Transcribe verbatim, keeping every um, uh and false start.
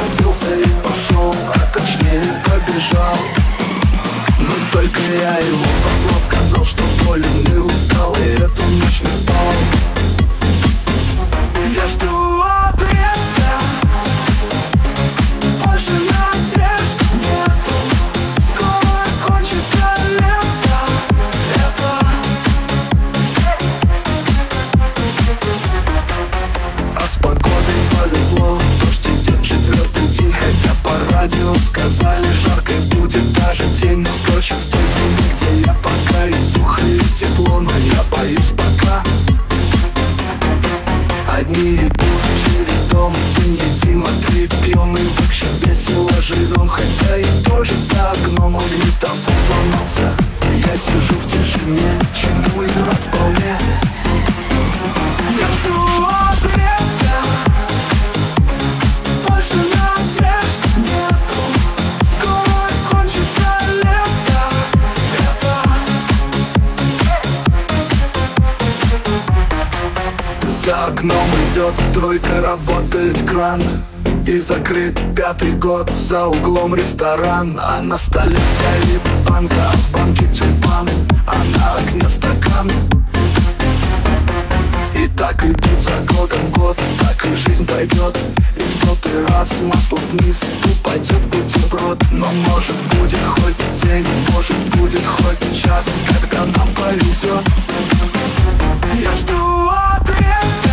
схватился и пошел, а точнее побежал. Но только я его послал, сказал, что болен и устал, и эту ночь не спал. Я жду ответа, больше надежд нету. Скоро кончится лето, лето. А с погодой повезло, дождь идет четвертый день. Хотя по радио сказали, жарко будет даже день. Но впрочем, в той день, где я пока и сухо, и тепло. Но я боюсь пока. Одни идут чередом, день едим, а три пьем. И в общем весело живем, хотя и тоже за окном магнитофон сломался. И я сижу в тишине, чему и рад вполне. Я жду ответа, больше надежд нету. Скоро кончится лето, лето. За окном идет стройка, работает кран. И закрыт пятый год, за углом ресторан. А на столе стоит банка, а в банке тюльпан, а на окне стакан. И так идут за годом год, так и жизнь пойдет. И в сотый раз масло вниз упадет бутерброд. Но может будет хоть день, может будет хоть час, когда нам повезет. Я жду ответа.